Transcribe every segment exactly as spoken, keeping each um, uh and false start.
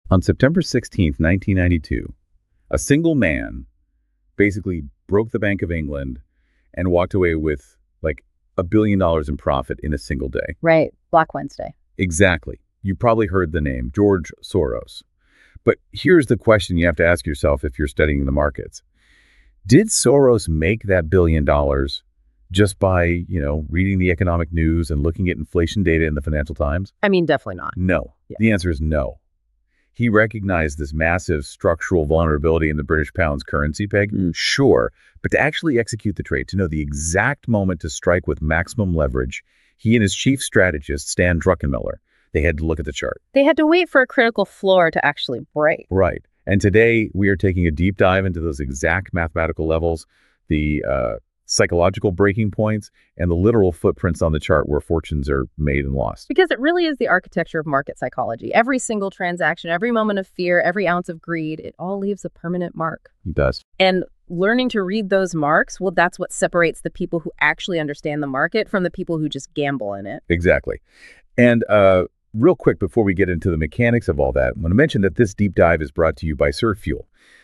On September sixteenth, nineteen ninety-two, a single man basically broke the Bank of England and walked away with like a billion dollars in profit in a single day. Right. Black Wednesday. Exactly. You probably heard the name, George Soros. But here's the question you have to ask yourself if you're studying the markets. Did Soros make that billion dollars just by, you know, reading the economic news and looking at inflation data in the Financial Times? I mean, definitely not. No. Yeah. The answer is no. He recognized this massive structural vulnerability in the British pound's currency peg, Mm. sure, but to actually execute the trade, to know the exact moment to strike with maximum leverage, he and his chief strategist, Stan Druckenmiller, they had to look at the chart. They had to wait for a critical floor to actually break. Right. And today we are taking a deep dive into those exact mathematical levels, the uh, psychological breaking points, and the literal footprints on the chart where fortunes are made and lost. Because it really is the architecture of market psychology. Every single transaction, every moment of fear, every ounce of greed, it all leaves a permanent mark. It does. And learning to read those marks, well, that's what separates the people who actually understand the market from the people who just gamble in it. Exactly. And uh, real quick, before we get into the mechanics of all that, I want to mention that this deep dive is brought to you by SurfFuel.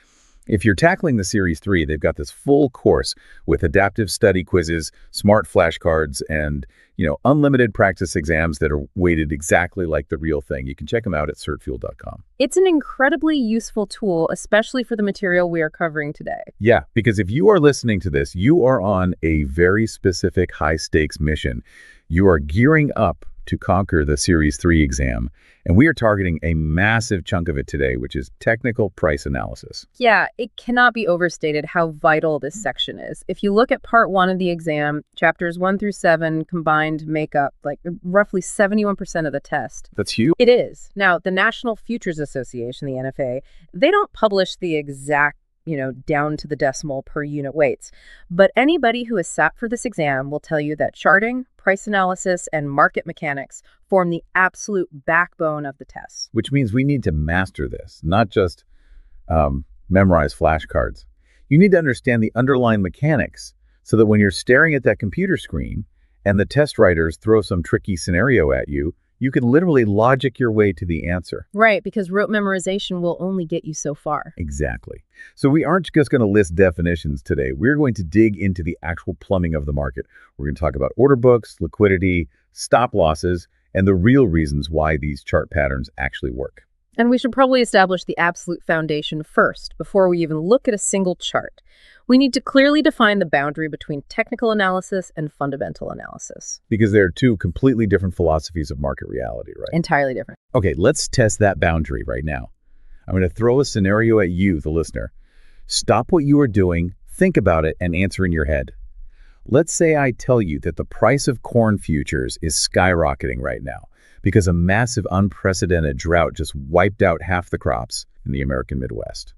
If you're tackling the Series three, they've got this full course with adaptive study quizzes, smart flashcards, and, you know, unlimited practice exams that are weighted exactly like the real thing. You can check them out at cert fuel dot com. It's an incredibly useful tool, especially for the material we are covering today. Yeah, because if you are listening to this, you are on a very specific high-stakes mission. You are gearing up to conquer the Series three exam, and we are targeting a massive chunk of it today, which is technical price analysis. Yeah, it cannot be overstated how vital this section is. If you look at part one of the exam, chapters one through seven combined make up like roughly seventy-one percent of the test. That's huge. It is. Now, the National Futures Association, the N F A, they don't publish the exact, you know, down to the decimal per unit weights. But anybody who has sat for this exam will tell you that charting, price analysis, and market mechanics form the absolute backbone of the test. Which means we need to master this, not just um, memorize flashcards. You need to understand the underlying mechanics so that when you're staring at that computer screen and the test writers throw some tricky scenario at you, you can literally logic your way to the answer. Right, because rote memorization will only get you so far. Exactly. So we aren't just going to list definitions today. We're going to dig into the actual plumbing of the market. We're going to talk about order books, liquidity, stop losses, and the real reasons why these chart patterns actually work. And we should probably establish the absolute foundation first, before we even look at a single chart. We need to clearly define the boundary between technical analysis and fundamental analysis. Because they're two completely different philosophies of market reality, right? Entirely different. Okay, let's test that boundary right now. I'm going to throw a scenario at you, the listener. Stop what you are doing, think about it, and answer in your head. Let's say I tell you that the price of corn futures is skyrocketing right now because a massive unprecedented drought just wiped out half the crops in the American Midwest.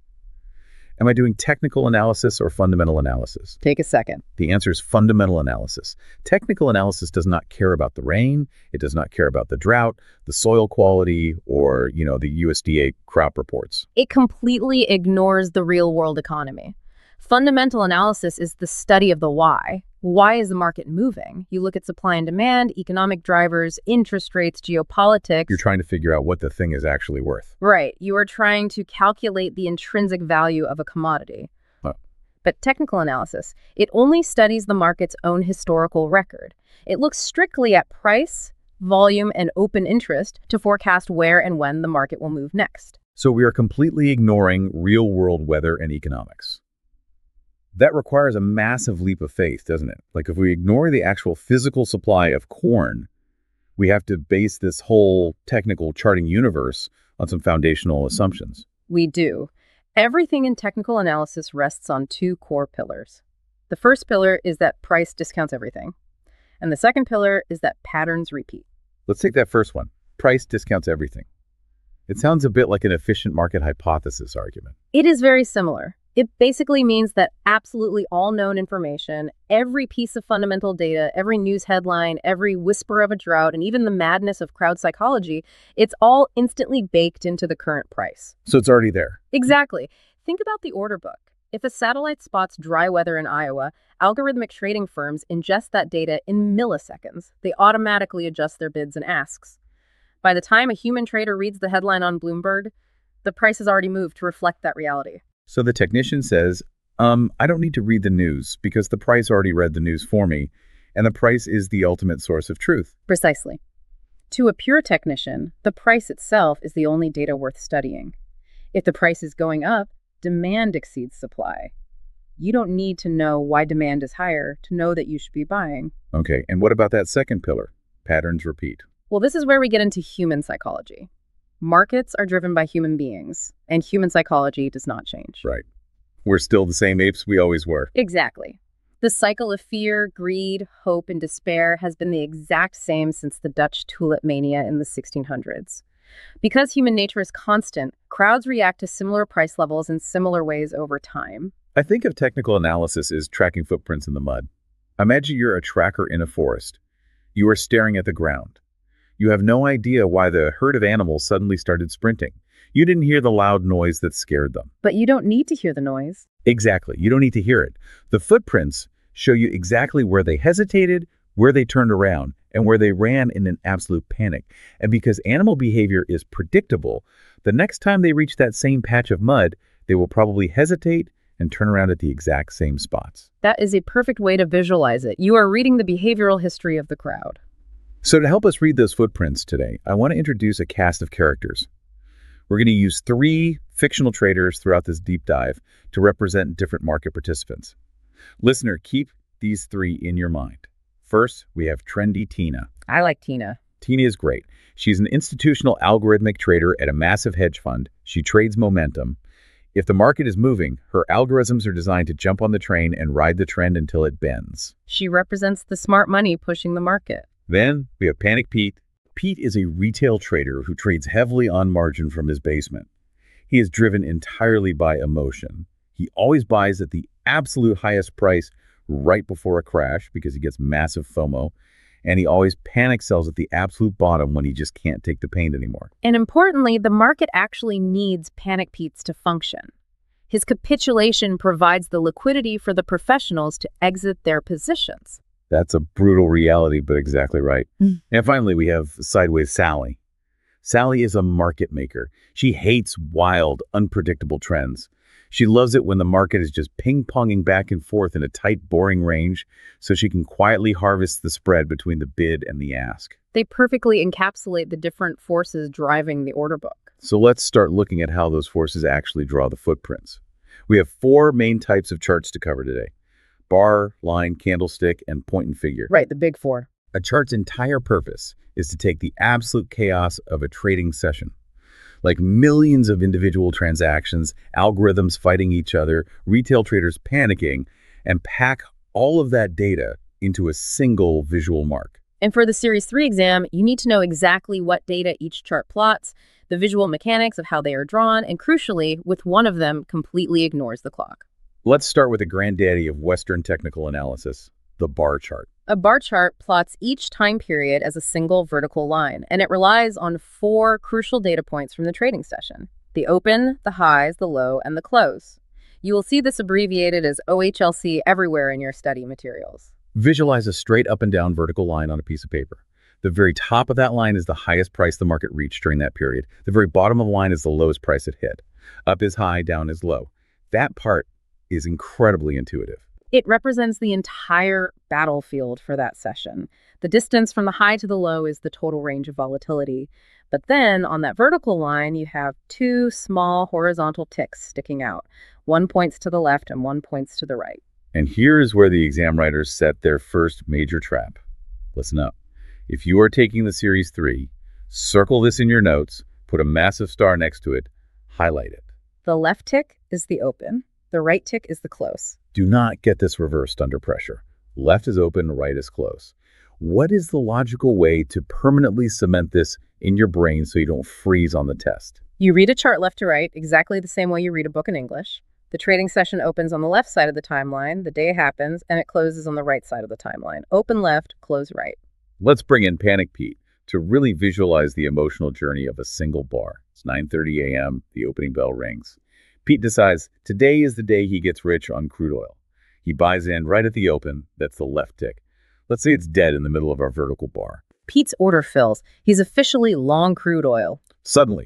Am I doing technical analysis or fundamental analysis? Take a second. The answer is fundamental analysis. Technical analysis does not care about the rain. It does not care about the drought, the soil quality, or, you know, the U S D A crop reports. It completely ignores the real-world economy. Fundamental analysis is the study of the why. Why is the market moving? You look at supply and demand, economic drivers, interest rates, geopolitics. You're trying to figure out what the thing is actually worth. Right. You are trying to calculate the intrinsic value of a commodity. Huh. But technical analysis, it only studies the market's own historical record. It looks strictly at price, volume, and open interest to forecast where and when the market will move next. So we are completely ignoring real-world weather and economics. That requires a massive leap of faith, doesn't it? Like if we ignore the actual physical supply of corn, we have to base this whole technical charting universe on some foundational assumptions. We do. Everything in technical analysis rests on two core pillars. The first pillar is that price discounts everything. And the second pillar is that patterns repeat. Let's take that first one. Price discounts everything. It sounds a bit like an efficient market hypothesis argument. It is very similar. It basically means that absolutely all known information, every piece of fundamental data, every news headline, every whisper of a drought, and even the madness of crowd psychology, it's all instantly baked into the current price. So it's already there. Exactly. Think about the order book. If a satellite spots dry weather in Iowa, algorithmic trading firms ingest that data in milliseconds. They automatically adjust their bids and asks. By the time a human trader reads the headline on Bloomberg, The price has already moved to reflect that reality. So the technician says, um, I don't need to read the news because the price already read the news for me, and the price is the ultimate source of truth. Precisely. To a pure technician, the price itself is the only data worth studying. If the price is going up, demand exceeds supply. You don't need to know why demand is higher to know that you should be buying. Okay, and what about that second pillar? Patterns repeat. Well, this is where we get into human psychology. Markets are driven by human beings, and human psychology does not change. Right. We're still the same apes we always were. Exactly. The cycle of fear, greed, hope, and despair has been the exact same since the Dutch tulip mania in the sixteen hundreds. Because human nature is constant, crowds react to similar price levels in similar ways over time. I think of technical analysis as tracking footprints in the mud. Imagine you're a tracker in a forest. You are staring at the ground. You have no idea why the herd of animals suddenly started sprinting. You didn't hear the loud noise that scared them. But you don't need to hear the noise. Exactly. You don't need to hear it. The footprints show you exactly where they hesitated, where they turned around, and where they ran in an absolute panic. And because animal behavior is predictable, the next time they reach that same patch of mud, they will probably hesitate and turn around at the exact same spots. That is a perfect way to visualize it. You are reading the behavioral history of the crowd. So to help us read those footprints today, I want to introduce a cast of characters. We're going to use three fictional traders throughout this deep dive to represent different market participants. Listener, keep these three in your mind. First, we have Trendy Tina. I like Tina. Tina is great. She's an institutional algorithmic trader at a massive hedge fund. She trades momentum. If the market is moving, her algorithms are designed to jump on the train and ride the trend until it bends. She represents the smart money pushing the market. Then we have Panic Pete. Pete is a retail trader who trades heavily on margin from his basement. He is driven entirely by emotion. He always buys at the absolute highest price right before a crash because he gets massive FOMO, and he always panic sells at the absolute bottom when he just can't take the pain anymore. And importantly, the market actually needs Panic Pete's to function. His capitulation provides the liquidity for the professionals to exit their positions. That's a brutal reality, but exactly right. Mm. And finally, we have Sideways Sally. Sally is a market maker. She hates wild, unpredictable trends. She loves it when the market is just ping-ponging back and forth in a tight, boring range so she can quietly harvest the spread between the bid and the ask. They perfectly encapsulate the different forces driving the order book. So let's start looking at how those forces actually draw the footprints. We have four main types of charts to cover today: bar, line, candlestick, and point and figure. Right, the big four. A chart's entire purpose is to take the absolute chaos of a trading session, like millions of individual transactions, algorithms fighting each other, retail traders panicking, and pack all of that data into a single visual mark. And for the Series three exam, you need to know exactly what data each chart plots, the visual mechanics of how they are drawn, and crucially, with one of them completely ignores the clock. Let's start with the granddaddy of Western technical analysis, the bar chart. A bar chart plots each time period as a single vertical line, and it relies on four crucial data points from the trading session: the open, the highs, the low, and the close. You will see this abbreviated as O H L C everywhere in your study materials. Visualize a straight up and down vertical line on a piece of paper. The very top of that line is the highest price the market reached during that period. The very bottom of the line is the lowest price it hit. Up is high, down is low. That part is incredibly intuitive. It represents the entire battlefield for that session. The distance from the high to the low is the total range of volatility. But then on that vertical line, you have two small horizontal ticks sticking out. One points to the left and one points to the right. And here's where the exam writers set their first major trap. Listen up. If you are taking the Series three, circle this in your notes, put a massive star next to it, highlight it. The left tick is the open. The right tick is the close. Do not get this reversed under pressure. Left is open, right is close. What is the logical way to permanently cement this in your brain so you don't freeze on the test? You read a chart left to right exactly the same way you read a book in English. The trading session opens on the left side of the timeline, the day happens, and it closes on the right side of the timeline. Open left, close right. Let's bring in Panic Pete to really visualize the emotional journey of a single bar. It's nine thirty a m, the opening bell rings. Pete decides today is the day he gets rich on crude oil. He buys in right at the open. That's the left tick. Let's say it's dead in the middle of our vertical bar. Pete's order fills. He's officially long crude oil. Suddenly,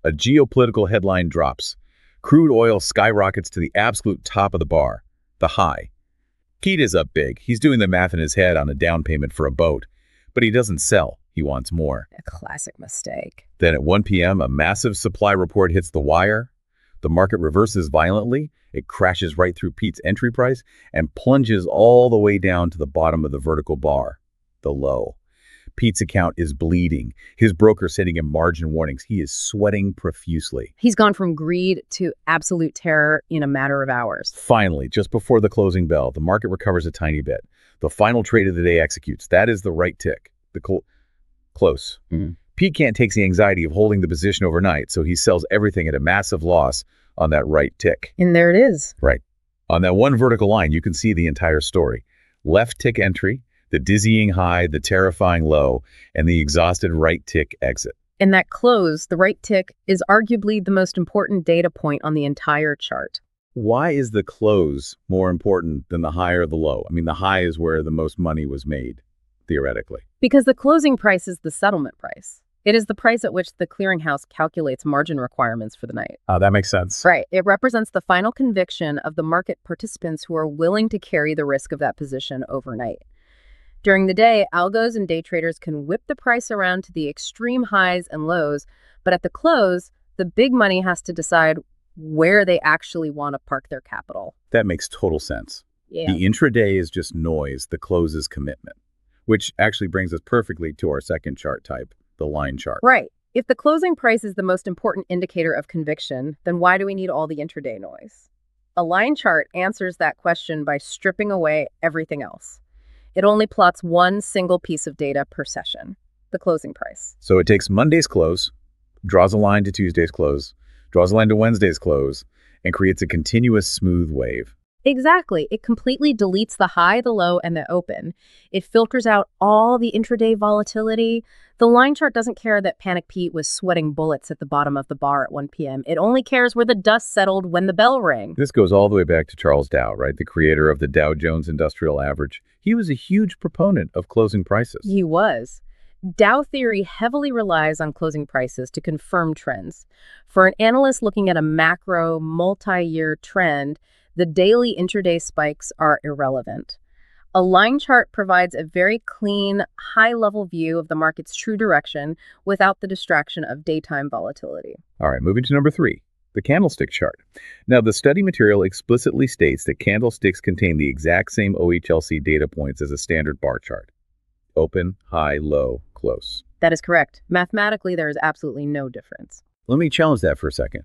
A geopolitical headline drops. Crude oil skyrockets to the absolute top of the bar, the high. Pete is up big. He's doing the math in his head on a down payment for a boat. But he doesn't sell. He wants more. A classic mistake. Then at one p m, a massive supply report hits the wire. The market reverses violently. It crashes right through Pete's entry price and plunges all the way down to the bottom of the vertical bar, the low. Pete's account is bleeding. His broker sending him margin warnings. He is sweating profusely. He's gone from greed to absolute terror in a matter of hours. Finally, just before the closing bell, the market recovers a tiny bit. The final trade of the day executes. That is the right tick. The cl- close. Mm-hmm. Pete can't take the anxiety of holding the position overnight, so he sells everything at a massive loss on that right tick. And there it is. Right. On that one vertical line, you can see the entire story. Left tick entry, the dizzying high, the terrifying low, and the exhausted right tick exit. In that close, the right tick is arguably the most important data point on the entire chart. Why is the close more important than the high or the low? I mean, the high is where the most money was made, theoretically. Because the closing price is the settlement price. It is the price at which the clearinghouse calculates margin requirements for the night. Oh, that makes sense. Right. It represents the final conviction of the market participants who are willing to carry the risk of that position overnight. During the day, algos and day traders can whip the price around to the extreme highs and lows, but at the close, the big money has to decide where they actually want to park their capital. That makes total sense. Yeah. The intraday is just noise, the close is commitment, which actually brings us perfectly to our second chart type, the line chart. Right. If the closing price is the most important indicator of conviction, then why do we need all the intraday noise? A line chart answers that question by stripping away everything else. It only plots one single piece of data per session, the closing price. So it takes Monday's close, draws a line to Tuesday's close, draws a line to Wednesday's close, and creates a continuous smooth wave. Exactly. It completely deletes the high, the low, and the open. It filters out all the intraday volatility. The line chart doesn't care that Panic Pete was sweating bullets at the bottom of the bar at one p m It only cares where the dust settled when the bell rang. This goes all the way back to Charles Dow, right? The creator of the Dow Jones Industrial Average. He was a huge proponent of closing prices. He was. Dow theory heavily relies on closing prices to confirm trends. For an analyst looking at a macro, multi-year trend, the daily intraday spikes are irrelevant. A line chart provides a very clean, high-level view of the market's true direction without the distraction of daytime volatility. All right, moving to number three, the candlestick chart. Now, the study material explicitly states that candlesticks contain the exact same O H L C data points as a standard bar chart. Open, high, low, close. That is correct. Mathematically, there is absolutely no difference. Let me challenge that for a second.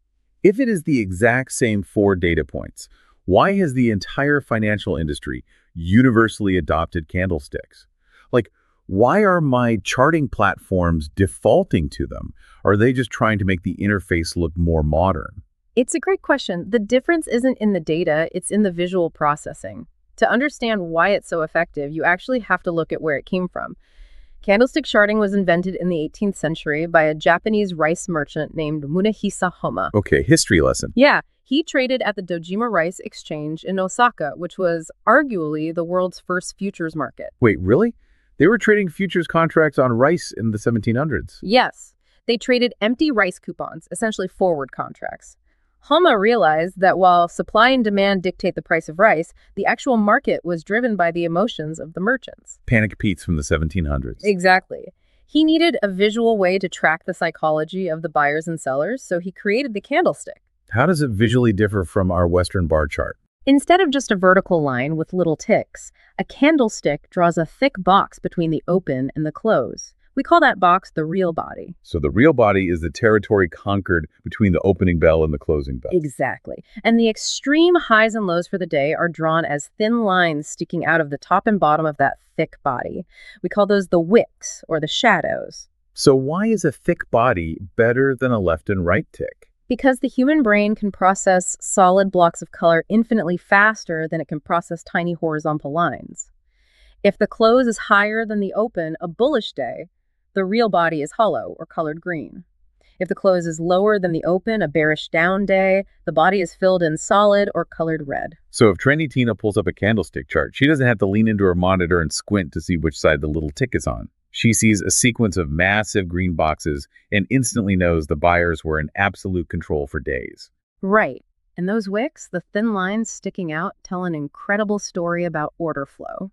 If it is the exact same four data points, why has the entire financial industry universally adopted candlesticks? Like, why are my charting platforms defaulting to them? Are they just trying to make the interface look more modern? It's a great question. The difference isn't in the data, it's in the visual processing. To understand why it's so effective, you actually have to look at where it came from. Candlestick charting was invented in the eighteenth century by a Japanese rice merchant named Munehisa Homa. Okay, history lesson. Yeah, he traded at the Dojima Rice Exchange in Osaka, which was arguably the world's first futures market. Wait, really? They were trading futures contracts on rice in the seventeen hundreds. Yes, they traded empty rice coupons, essentially forward contracts. Homa realized that while supply and demand dictate the price of rice, the actual market was driven by the emotions of the merchants. Panic Pete's from the seventeen hundreds. Exactly. He needed a visual way to track the psychology of the buyers and sellers, so he created the candlestick. How does it visually differ from our Western bar chart? Instead of just a vertical line with little ticks, a candlestick draws a thick box between the open and the close. We call that box the real body. So the real body is the territory conquered between the opening bell and the closing bell. Exactly. And the extreme highs and lows for the day are drawn as thin lines sticking out of the top and bottom of that thick body. We call those the wicks, or the shadows. So why is a thick body better than a left and right tick? Because the human brain can process solid blocks of color infinitely faster than it can process tiny horizontal lines. If the close is higher than the open, a bullish day, the real body is hollow or colored green. If the close is lower than the open, a bearish down day, the body is filled in solid or colored red. So if Trendy Tina pulls up a candlestick chart, she doesn't have to lean into her monitor and squint to see which side the little tick is on. She sees a sequence of massive green boxes and instantly knows the buyers were in absolute control for days. Right. And those wicks, the thin lines sticking out, tell an incredible story about order flow.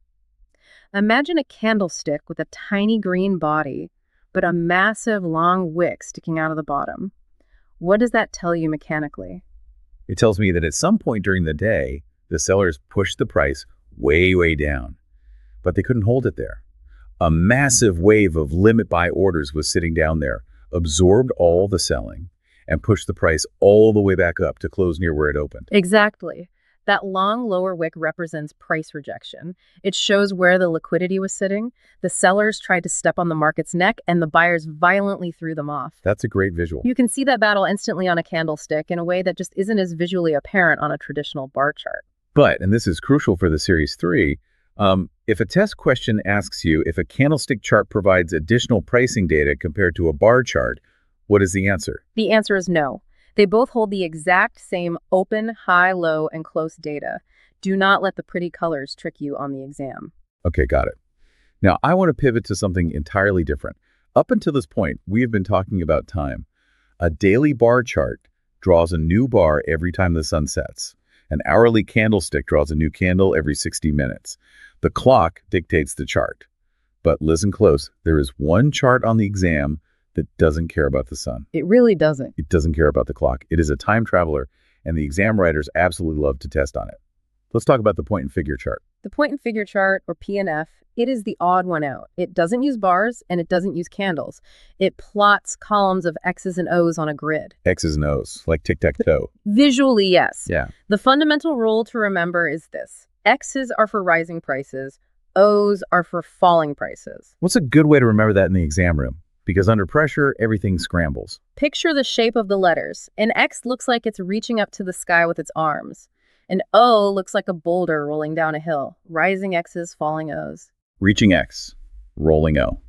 Imagine a candlestick with a tiny green body, but a massive long wick sticking out of the bottom. What does that tell you mechanically? It tells me that at some point during the day, the sellers pushed the price way, way down, but they couldn't hold it there. A massive wave of limit buy orders was sitting down there, absorbed all the selling, and pushed the price all the way back up to close near where it opened. Exactly. That long lower wick represents price rejection. It shows where the liquidity was sitting. The sellers tried to step on the market's neck, and the buyers violently threw them off. That's a great visual. You can see that battle instantly on a candlestick in a way that just isn't as visually apparent on a traditional bar chart. But, and this is crucial for the Series three, um, if a test question asks you if a candlestick chart provides additional pricing data compared to a bar chart, what is the answer? The answer is no. They both hold the exact same open, high, low, and close data. Do not let the pretty colors trick you on the exam. Okay, got it. Now, I want to pivot to something entirely different. Up until this point, we have been talking about time. A daily bar chart draws a new bar every time the sun sets. An hourly candlestick draws a new candle every sixty minutes. The clock dictates the chart. But listen close, there is one chart on the exam that doesn't care about the sun. It really doesn't. It doesn't care about the clock. It is a time traveler, and the exam writers absolutely love to test on it. Let's talk about the point and figure chart. The point and figure chart, or P and F, it is the odd one out. It doesn't use bars, and it doesn't use candles. It plots columns of X's and O's on a grid. X's and O's, like tic-tac-toe. Visually, yes. Yeah. The fundamental rule to remember is this. X's are for rising prices. O's are for falling prices. What's a good way to remember that in the exam room? Because under pressure, everything scrambles. Picture the shape of the letters. An X looks like it's reaching up to the sky with its arms. An O looks like a boulder rolling down a hill. Rising X's, falling O's. Reaching X, rolling O.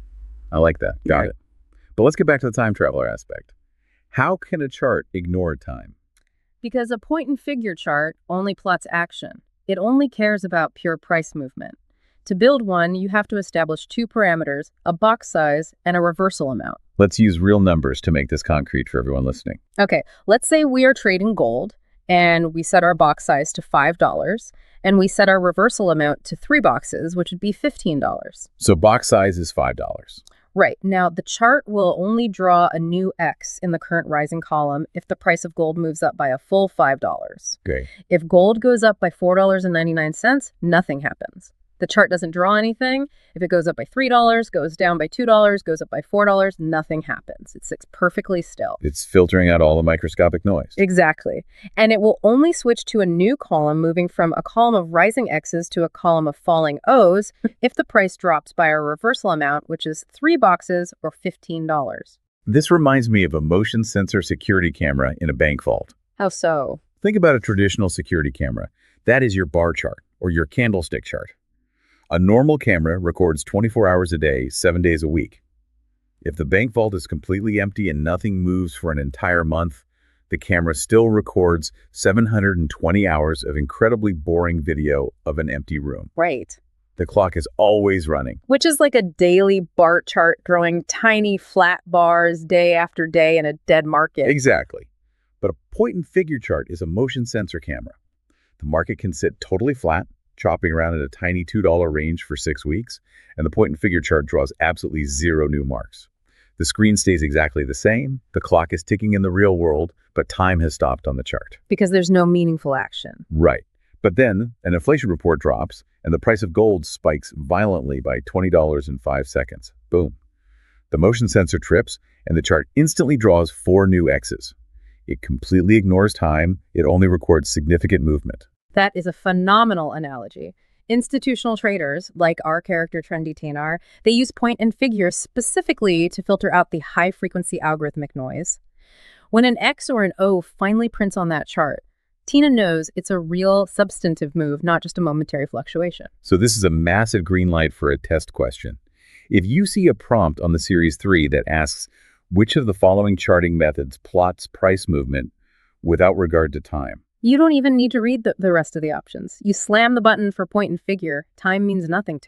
I like that. Got it. But let's get back to the time traveler aspect. How can a chart ignore time? Because a point and figure chart only plots action. It only cares about pure price movement. To build one, you have to establish two parameters, a box size and a reversal amount. Let's use real numbers to make this concrete for everyone listening. Okay, let's say we are trading gold, and we set our box size to five dollars, and we set our reversal amount to three boxes, which would be fifteen dollars. So box size is five dollars. Right. Now, the chart will only draw a new X in the current rising column if the price of gold moves up by a full five dollars. Okay. If gold goes up by four dollars and ninety-nine cents, nothing happens. The chart doesn't draw anything. If it goes up by three dollars, goes down by two dollars, goes up by four dollars, nothing happens. It sits perfectly still. It's filtering out all the microscopic noise. Exactly. And it will only switch to a new column, moving from a column of rising X's to a column of falling O's if the price drops by a reversal amount, which is three boxes or fifteen dollars. This reminds me of a motion sensor security camera in a bank vault. How so? Think about a traditional security camera. That is your bar chart or your candlestick chart. A normal camera records twenty-four hours a day, seven days a week. If the bank vault is completely empty and nothing moves for an entire month, the camera still records seven hundred twenty hours of incredibly boring video of an empty room. Right. The clock is always running. Which is like a daily bar chart drawing tiny flat bars day after day in a dead market. Exactly. But a point and figure chart is a motion sensor camera. The market can sit totally flat, chopping around at a tiny two dollar range for six weeks, and the point and figure chart draws absolutely zero new marks. The screen stays exactly the same, the clock is ticking in the real world, but time has stopped on the chart. Because there's no meaningful action. Right. But then an inflation report drops, and the price of gold spikes violently by twenty dollars in five seconds. Boom. The motion sensor trips, and the chart instantly draws four new X's. It completely ignores time, it only records significant movement. That is a phenomenal analogy. Institutional traders, like our character Trendy Tanar, they use point and figure specifically to filter out the high-frequency algorithmic noise. When an X or an O finally prints on that chart, Tina knows it's a real substantive move, not just a momentary fluctuation. So this is a massive green light for a test question. If you see a prompt on the Series three that asks, which of the following charting methods plots price movement without regard to time? You don't even need to read the, the rest of the options. You slam the button for point and figure. Time means nothing to it.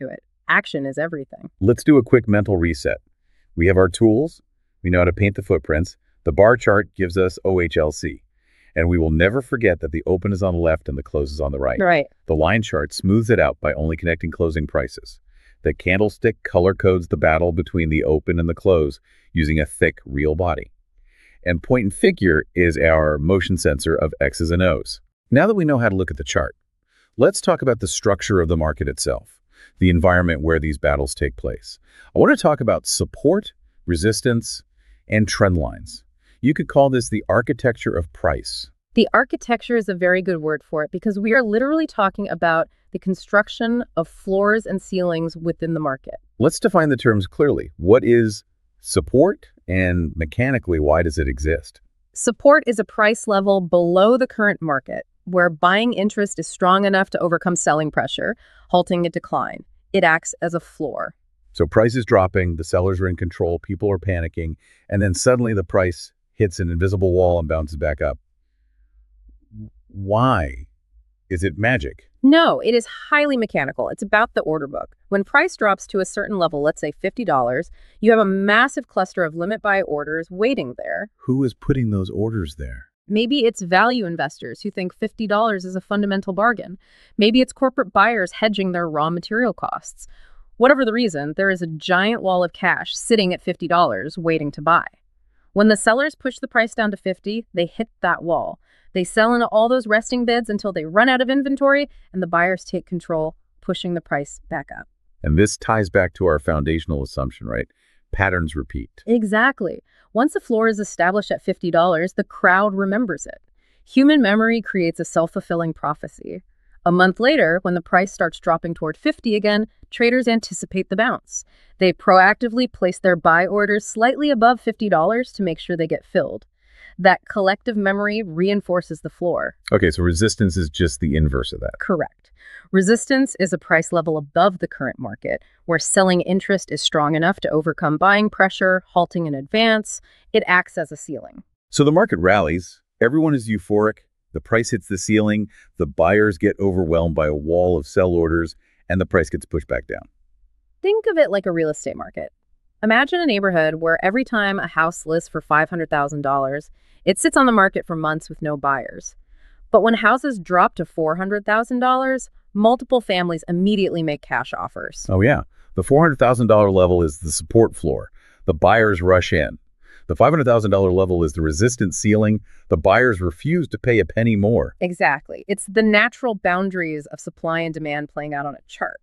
action is everything. Let's do a quick mental reset. We have our tools. We know how to paint the footprints. The bar chart gives us O H L C. And we will never forget that the open is on the left and the close is on the right. Right. The line chart smooths it out by only connecting closing prices. The candlestick color codes the battle between the open and the close using a thick, real body. And point and figure is our motion sensor of X's and O's. Now that we know how to look at the chart, let's talk about the structure of the market itself, the environment where these battles take place. I want to talk about support, resistance, and trend lines. You could call this the architecture of price. The architecture is a very good word for it because we are literally talking about the construction of floors and ceilings within the market. Let's define the terms clearly. What is support, and mechanically, why does it exist? Support is a price level below the current market where buying interest is strong enough to overcome selling pressure, halting a decline. It acts as a floor. So price is dropping, the sellers are in control, people are panicking, and then suddenly the price hits an invisible wall and bounces back up. Why? Is it magic? No, it is highly mechanical. It's about the order book. When price drops to a certain level, let's say fifty dollars, you have a massive cluster of limit buy orders waiting there. Who is putting those orders there? Maybe it's value investors who think fifty dollars is a fundamental bargain. Maybe it's corporate buyers hedging their raw material costs. Whatever the reason, there is a giant wall of cash sitting at fifty dollars waiting to buy. When the sellers push the price down to fifty, they hit that wall. They sell into all those resting bids until they run out of inventory, and the buyers take control, pushing the price back up. And this ties back to our foundational assumption, right? Patterns repeat. Exactly. Once a floor is established at fifty dollars, the crowd remembers it. Human memory creates a self-fulfilling prophecy. A month later, when the price starts dropping toward fifty again, traders anticipate the bounce. They proactively place their buy orders slightly above fifty dollars to make sure they get filled. That collective memory reinforces the floor. Okay, so resistance is just the inverse of that. Correct. Resistance is a price level above the current market, where selling interest is strong enough to overcome buying pressure, halting in advance. It acts as a ceiling. So the market rallies, everyone is euphoric, the price hits the ceiling, the buyers get overwhelmed by a wall of sell orders, and the price gets pushed back down. Think of it like a real estate market. Imagine a neighborhood where every time a house lists for five hundred thousand dollars, it sits on the market for months with no buyers. But when houses drop to four hundred thousand dollars, multiple families immediately make cash offers. Oh yeah, the four hundred thousand dollars level is the support floor. The buyers rush in. The five hundred thousand dollars level is the resistance ceiling. The buyers refuse to pay a penny more. Exactly. It's the natural boundaries of supply and demand playing out on a chart.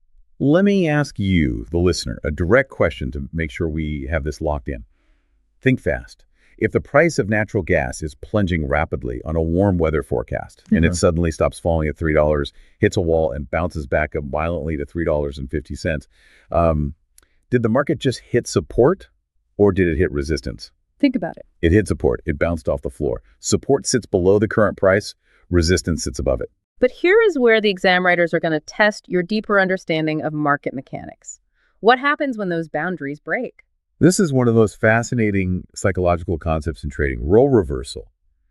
Let me ask you, the listener, a direct question to make sure we have this locked in. Think fast. If the price of natural gas is plunging rapidly on a warm weather forecast, mm-hmm. and it suddenly stops falling at three dollars, hits a wall, and bounces back up violently to three dollars and fifty cents, um, did the market just hit support, or did it hit resistance? Think about it. It hit support. It bounced off the floor. Support sits below the current price. Resistance sits above it. But here is where the exam writers are going to test your deeper understanding of market mechanics. What happens when those boundaries break? This is one of those fascinating psychological concepts in trading, role reversal.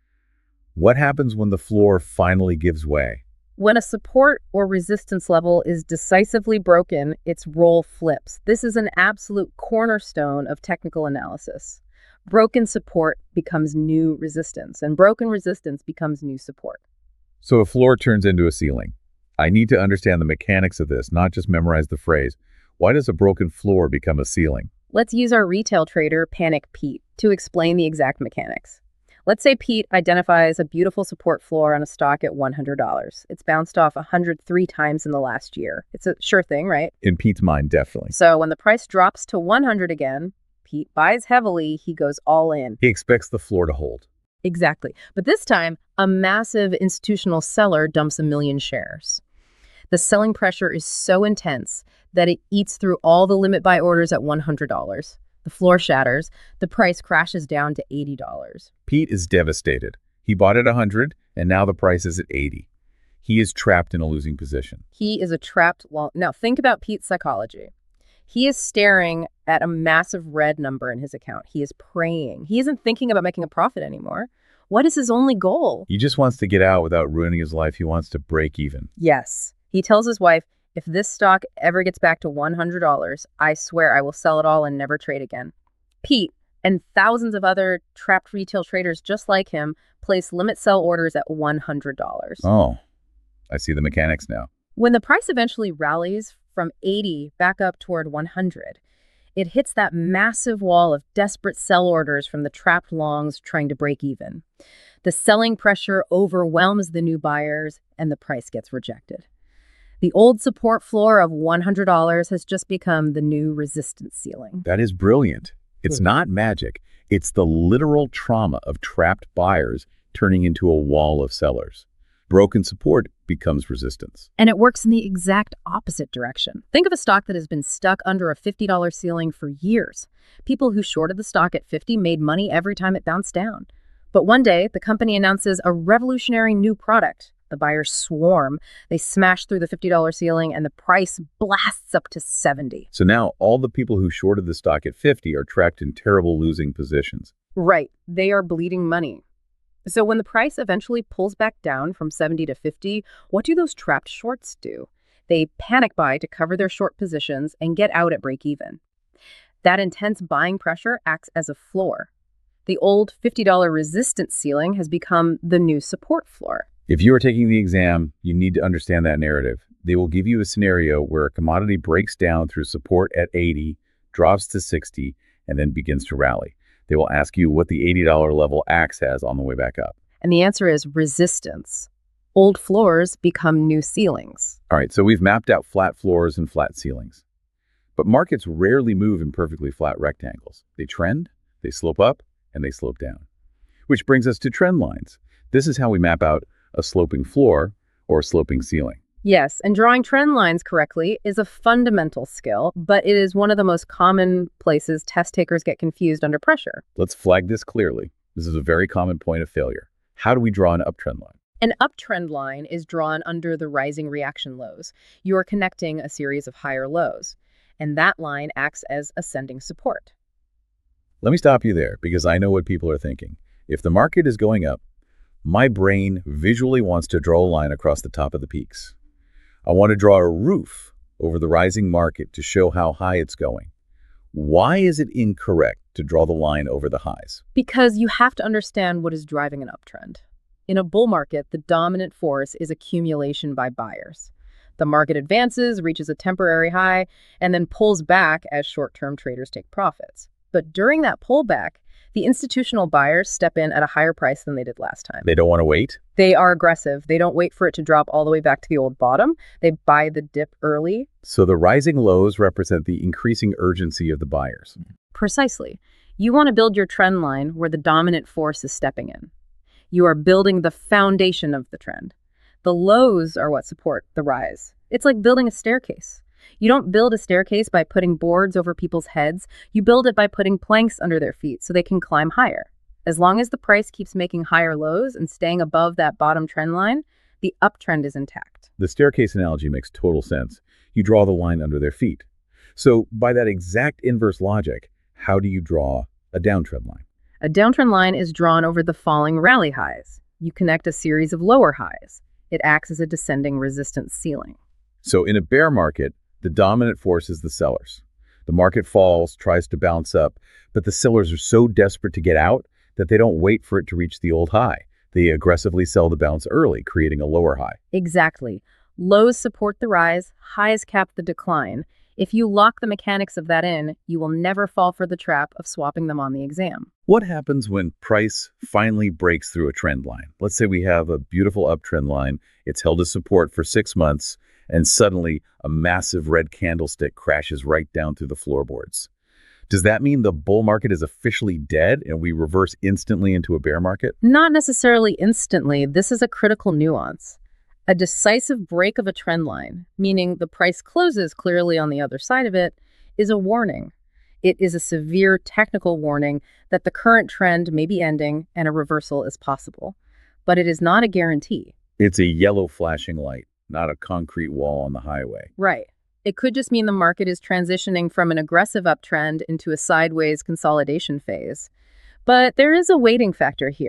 What happens when the floor finally gives way? When a support or resistance level is decisively broken, its role flips. This is an absolute cornerstone of technical analysis. Broken support becomes new resistance, and broken resistance becomes new support. So a floor turns into a ceiling. I need to understand the mechanics of this, not just memorize the phrase. Why does a broken floor become a ceiling? Let's use our retail trader, Panic Pete, to explain the exact mechanics. Let's say Pete identifies a beautiful support floor on a stock at one hundred dollars. It's bounced off one hundred three times in the last year. It's a sure thing, right? In Pete's mind, definitely. So when the price drops to one hundred again, Pete buys heavily, he goes all in. He expects the floor to hold. Exactly. But this time, a massive institutional seller dumps a million shares. The selling pressure is so intense that it eats through all the limit buy orders at one hundred dollars. The floor shatters. The price crashes down to eighty dollars. Pete is devastated. He bought at one hundred dollars, and now the price is at eighty dollars. He is trapped in a losing position. He is a trapped... Well, now think about Pete's psychology. He is staring at a massive red number in his account. He is praying. He isn't thinking about making a profit anymore. What is his only goal? He just wants to get out without ruining his life. He wants to break even. Yes. He tells his wife, If this stock ever gets back to one hundred dollars, I swear I will sell it all and never trade again. Pete and thousands of other trapped retail traders just like him place limit sell orders at one hundred dollars. Oh, I see the mechanics now. When the price eventually rallies from eighty back up toward one hundred, it hits that massive wall of desperate sell orders from the trapped longs trying to break even. The selling pressure overwhelms the new buyers, and the price gets rejected. The old support floor of one hundred dollars has just become the new resistance ceiling. That is brilliant. It's Hmm. not magic. It's the literal trauma of trapped buyers turning into a wall of sellers. Broken support becomes resistance. And it works in the exact opposite direction. Think of a stock that has been stuck under a fifty dollars ceiling for years. People who shorted the stock at fifty made money every time it bounced down. But one day, the company announces a revolutionary new product. The buyers swarm. They smash through the fifty dollars ceiling, and the price blasts up to seventy. So now all the people who shorted the stock at fifty are trapped in terrible losing positions. Right. They are bleeding money. So when the price eventually pulls back down from seventy to fifty, what do those trapped shorts do? They panic buy to cover their short positions and get out at break even. That intense buying pressure acts as a floor. The old fifty dollars resistance ceiling has become the new support floor. If you are taking the exam, you need to understand that narrative. They will give you a scenario where a commodity breaks down through support at eighty, drops to sixty, and then begins to rally. They will ask you what the eighty dollars level acts as on the way back up. And the answer is resistance. Old floors become new ceilings. All right, so we've mapped out flat floors and flat ceilings. But markets rarely move in perfectly flat rectangles. They trend, they slope up, and they slope down. Which brings us to trend lines. This is how we map out a sloping floor or a sloping ceiling. Yes, and drawing trend lines correctly is a fundamental skill, but it is one of the most common places test takers get confused under pressure. Let's flag this clearly. This is a very common point of failure. How do we draw an uptrend line? An uptrend line is drawn under the rising reaction lows. You are connecting a series of higher lows, and that line acts as ascending support. Let me stop you there because I know what people are thinking. If the market is going up, my brain visually wants to draw a line across the top of the peaks. I want to draw a roof over the rising market to show how high it's going. Why is it incorrect to draw the line over the highs? Because you have to understand what is driving an uptrend. In a bull market, the dominant force is accumulation by buyers. The market advances, reaches a temporary high, and then pulls back as short-term traders take profits. But during that pullback, the institutional buyers step in at a higher price than they did last time. They don't want to wait? They are aggressive. They don't wait for it to drop all the way back to the old bottom. They buy the dip early. So the rising lows represent the increasing urgency of the buyers. Precisely. You want to build your trend line where the dominant force is stepping in. You are building the foundation of the trend. The lows are what support the rise. It's like building a staircase. You don't build a staircase by putting boards over people's heads. You build it by putting planks under their feet so they can climb higher. As long as the price keeps making higher lows and staying above that bottom trend line, the uptrend is intact. The staircase analogy makes total sense. You draw the line under their feet. So by that exact inverse logic, how do you draw a downtrend line? A downtrend line is drawn over the falling rally highs. You connect a series of lower highs. It acts as a descending resistance ceiling. So in a bear market, the dominant force is the sellers. The market falls, tries to bounce up, but the sellers are so desperate to get out that they don't wait for it to reach the old high. They aggressively sell the bounce early, creating a lower high. Exactly. Lows support the rise, highs cap the decline. If you lock the mechanics of that in, you will never fall for the trap of swapping them on the exam. What happens when price finally breaks through a trend line? Let's say we have a beautiful uptrend line. It's held as support for six months, and suddenly a massive red candlestick crashes right down through the floorboards. Does that mean the bull market is officially dead and we reverse instantly into a bear market? Not necessarily instantly. This is a critical nuance. A decisive break of a trend line, meaning the price closes clearly on the other side of it, is a warning. It is a severe technical warning that the current trend may be ending and a reversal is possible. But it is not a guarantee. It's a yellow flashing light, not a concrete wall on the highway. Right. It could just mean the market is transitioning from an aggressive uptrend into a sideways consolidation phase. But there is a waiting factor here.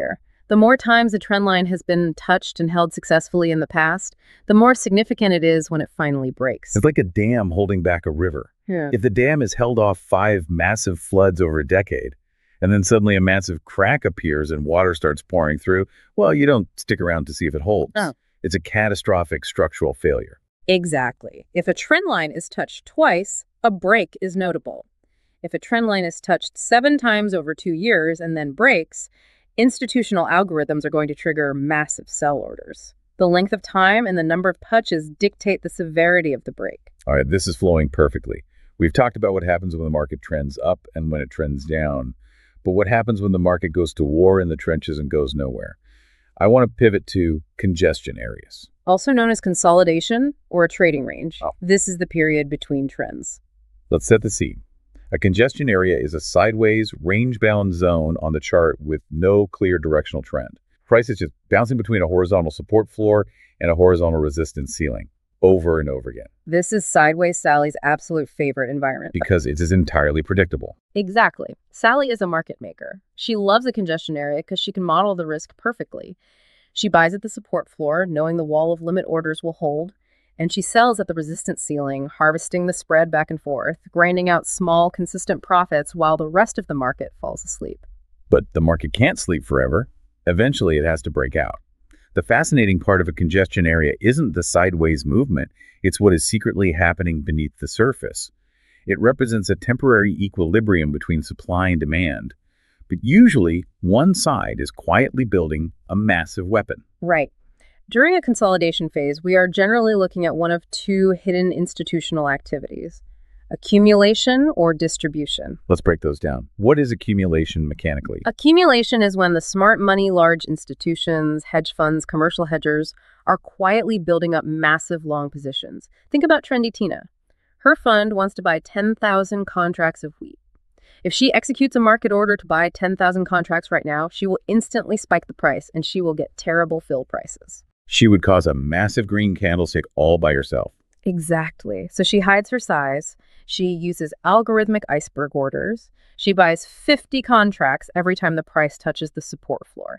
The more times a trend line has been touched and held successfully in the past, the more significant it is when it finally breaks. It's like a dam holding back a river. Yeah. If the dam has held off five massive floods over a decade, and then suddenly a massive crack appears and water starts pouring through, well, you don't stick around to see if it holds. Oh. It's a catastrophic structural failure. Exactly. If a trend line is touched twice, a break is notable. If a trend line is touched seven times over two years and then breaks, institutional algorithms are going to trigger massive sell orders. The length of time and the number of touches dictate the severity of the break. All right, this is flowing perfectly. We've talked about what happens when the market trends up and when it trends down. But what happens when the market goes to war in the trenches and goes nowhere? I want to pivot to congestion areas. Also known as consolidation or a trading range. Oh. This is the period between trends. Let's set the scene. A congestion area is a sideways, range-bound zone on the chart with no clear directional trend. Price is just bouncing between a horizontal support floor and a horizontal resistance ceiling over and over again. This is Sideways Sally's absolute favorite environment. Because it is entirely predictable. Exactly. Sally is a market maker. She loves a congestion area because she can model the risk perfectly. She buys at the support floor, knowing the wall of limit orders will hold, and she sells at the resistance ceiling, harvesting the spread back and forth, grinding out small, consistent profits while the rest of the market falls asleep. But the market can't sleep forever. Eventually, it has to break out. The fascinating part of a congestion area isn't the sideways movement, it's what is secretly happening beneath the surface. It represents a temporary equilibrium between supply and demand. But usually, one side is quietly building a massive weapon. Right. During a consolidation phase, we are generally looking at one of two hidden institutional activities: accumulation or distribution. Let's break those down. What is accumulation mechanically? Accumulation is when the smart money, large institutions, hedge funds, commercial hedgers are quietly building up massive long positions. Think about Trendy Tina. Her fund wants to buy ten thousand contracts of wheat. If she executes a market order to buy ten thousand contracts right now, she will instantly spike the price and she will get terrible fill prices. She would cause a massive green candlestick all by herself. Exactly. So she hides her size. She uses algorithmic iceberg orders. She buys fifty contracts every time the price touches the support floor.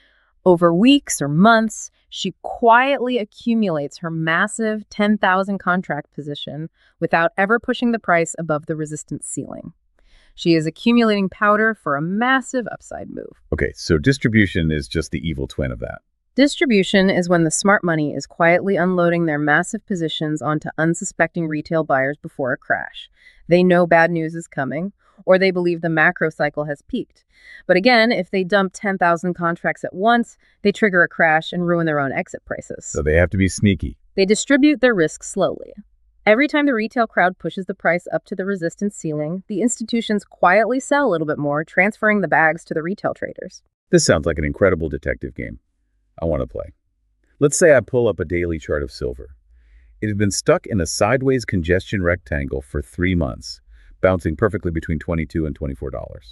Over weeks or months, she quietly accumulates her massive ten thousand contract position without ever pushing the price above the resistance ceiling. She is accumulating powder for a massive upside move. Okay, so distribution is just the evil twin of that. Distribution is when the smart money is quietly unloading their massive positions onto unsuspecting retail buyers before a crash. They know bad news is coming, or they believe the macro cycle has peaked. But again, if they dump ten thousand contracts at once, they trigger a crash and ruin their own exit prices. So they have to be sneaky. They distribute their risk slowly. Every time the retail crowd pushes the price up to the resistance ceiling, the institutions quietly sell a little bit more, transferring the bags to the retail traders. This sounds like an incredible detective game. I want to play. Let's say I pull up a daily chart of silver. It had been stuck in a sideways congestion rectangle for three months, bouncing perfectly between twenty-two and twenty-four dollars.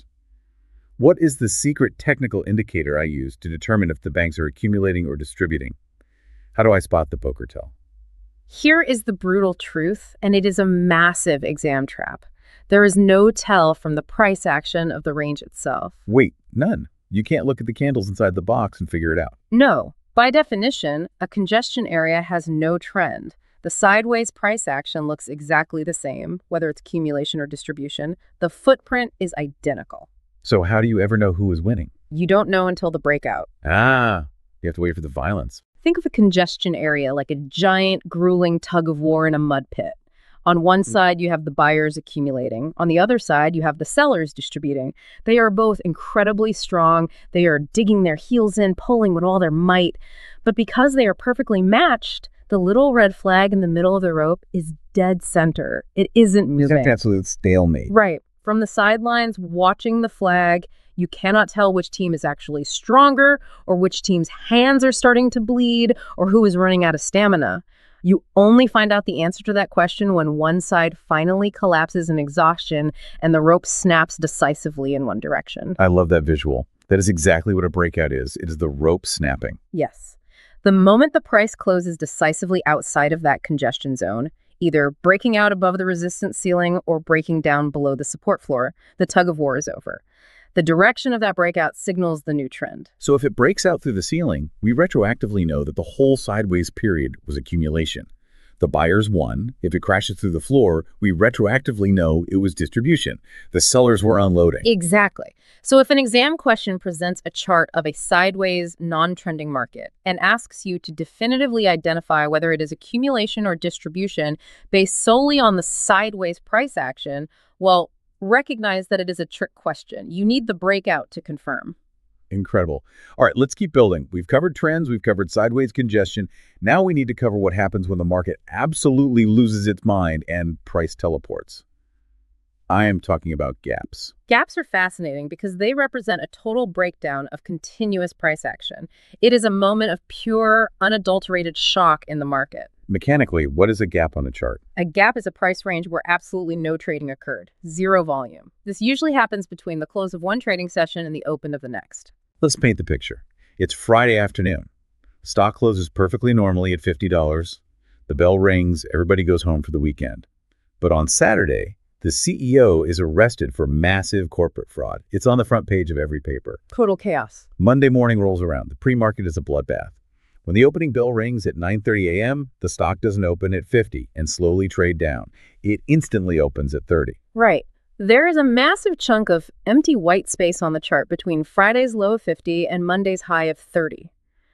What is the secret technical indicator I use to determine if the banks are accumulating or distributing? How do I spot the poker tell? Here is the brutal truth, and it is a massive exam trap. There is no tell from the price action of the range itself. Wait, none. You can't look at the candles inside the box and figure it out. No. By definition, a congestion area has no trend. The sideways price action looks exactly the same, whether it's accumulation or distribution. The footprint is identical. So how do you ever know who is winning? You don't know until the breakout. Ah, you have to wait for the violence. Think of a congestion area like a giant, grueling tug of war in a mud pit. On one side, you have the buyers accumulating. On the other side, you have the sellers distributing. They are both incredibly strong. They are digging their heels in, pulling with all their might. But because they are perfectly matched, the little red flag in the middle of the rope is dead center. It isn't moving. It's an absolute stalemate. Right. From the sidelines, watching the flag, you cannot tell which team is actually stronger or which team's hands are starting to bleed or who is running out of stamina. You only find out the answer to that question when one side finally collapses in exhaustion and the rope snaps decisively in one direction. I love that visual. That is exactly what a breakout is. It is the rope snapping. Yes. The moment the price closes decisively outside of that congestion zone, either breaking out above the resistance ceiling or breaking down below the support floor, the tug of war is over. The direction of that breakout signals the new trend. So if it breaks out through the ceiling, we retroactively know that the whole sideways period was accumulation. The buyers won. If it crashes through the floor, we retroactively know it was distribution. The sellers were unloading. Exactly. So if an exam question presents a chart of a sideways, non-trending market and asks you to definitively identify whether it is accumulation or distribution based solely on the sideways price action, well, recognize that it is a trick question. You need the breakout to confirm. Incredible. All right, let's keep building. We've covered trends. We've covered sideways congestion. Now we need to cover what happens when the market absolutely loses its mind and price teleports. I am talking about gaps. Gaps are fascinating because they represent a total breakdown of continuous price action. It is a moment of pure, unadulterated shock in the market. Mechanically, what is a gap on a chart? A gap is a price range where absolutely no trading occurred, zero volume. This usually happens between the close of one trading session and the open of the next. Let's paint the picture. It's Friday afternoon. Stock closes perfectly normally at fifty dollars. The bell rings, everybody goes home for the weekend. But on Saturday, the C E O is arrested for massive corporate fraud. It's on the front page of every paper. Total chaos. Monday morning rolls around. The pre-market is a bloodbath. When the opening bell rings at nine thirty a m, the stock doesn't open at fifty and slowly trade down. It instantly opens at thirty. Right. There is a massive chunk of empty white space on the chart between Friday's low of fifty and Monday's high of thirty.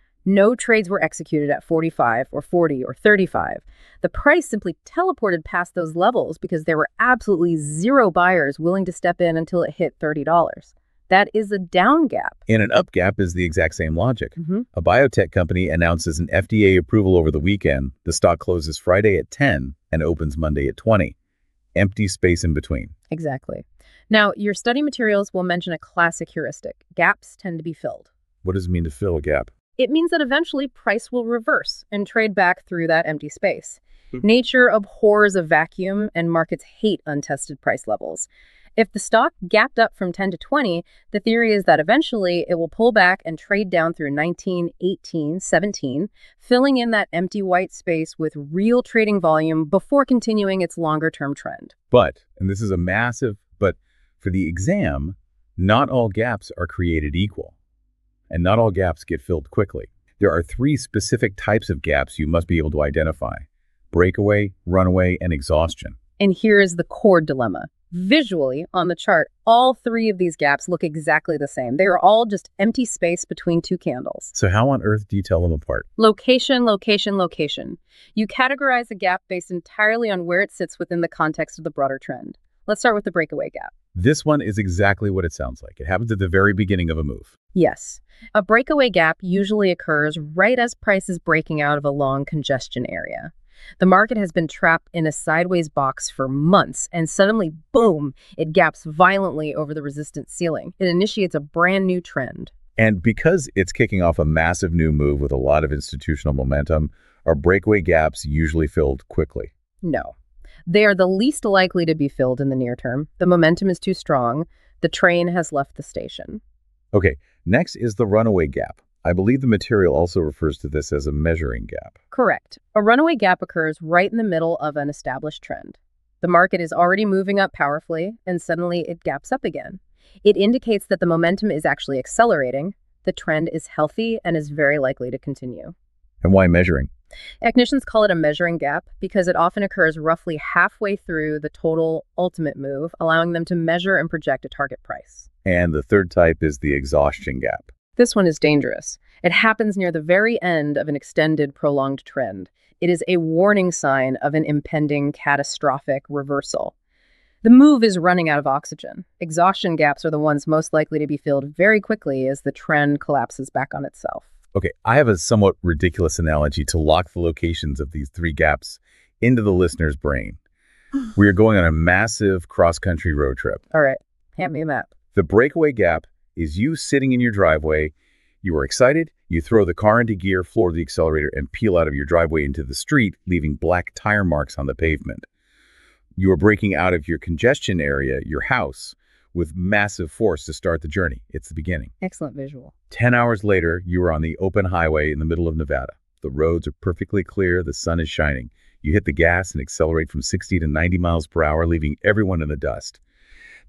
No trades were executed at forty-five or forty or thirty-five. The price simply teleported past those levels because there were absolutely zero buyers willing to step in until it hit thirty dollars. That is a down gap. And an up gap is the exact same logic. Mm-hmm. A biotech company announces an F D A approval over the weekend. The stock closes Friday at ten and opens Monday at twenty. Empty space in between. Exactly. Now, your study materials will mention a classic heuristic. Gaps tend to be filled. What does it mean to fill a gap? It means that eventually price will reverse and trade back through that empty space. Mm-hmm. Nature abhors a vacuum and markets hate untested price levels. If the stock gapped up from ten to twenty, the theory is that eventually it will pull back and trade down through nineteen, eighteen, seventeen, filling in that empty white space with real trading volume before continuing its longer-term trend. But, and this is a massive, but for the exam, not all gaps are created equal. And not all gaps get filled quickly. There are three specific types of gaps you must be able to identify: breakaway, runaway, and exhaustion. And here is the core dilemma. Visually, on the chart, all three of these gaps look exactly the same. They are all just empty space between two candles. So how on earth do you tell them apart? Location, location, location. You categorize a gap based entirely on where it sits within the context of the broader trend. Let's start with the breakaway gap. This one is exactly what it sounds like. It happens at the very beginning of a move. Yes. A breakaway gap usually occurs right as price is breaking out of a long congestion area. The market has been trapped in a sideways box for months, and suddenly, boom, it gaps violently over the resistance ceiling. It initiates a brand new trend. And because it's kicking off a massive new move with a lot of institutional momentum, are breakaway gaps usually filled quickly? No. They are the least likely to be filled in the near term. The momentum is too strong. The train has left the station. Okay, next is the runaway gap. I believe the material also refers to this as a measuring gap. Correct. A runaway gap occurs right in the middle of an established trend. The market is already moving up powerfully, and suddenly it gaps up again. It indicates that the momentum is actually accelerating. The trend is healthy and is very likely to continue. And why measuring? Technicians call it a measuring gap because it often occurs roughly halfway through the total ultimate move, allowing them to measure and project a target price. And the third type is the exhaustion gap. This one is dangerous. It happens near the very end of an extended, prolonged trend. It is a warning sign of an impending catastrophic reversal. The move is running out of oxygen. Exhaustion gaps are the ones most likely to be filled very quickly as the trend collapses back on itself. Okay, I have a somewhat ridiculous analogy to lock the locations of these three gaps into the listener's brain. We are going on a massive cross-country road trip. All right, hand me a map. The breakaway gap is you sitting in your driveway. You are excited, you throw the car into gear, floor the accelerator, and peel out of your driveway into the street, leaving black tire marks on the pavement. You are breaking out of your congestion area, your house, with massive force to start the journey. It's the beginning. Excellent visual. Ten hours later, you are on the open highway in the middle of Nevada. The roads are perfectly clear, the sun is shining. You hit the gas and accelerate from sixty to ninety miles per hour, leaving everyone in the dust.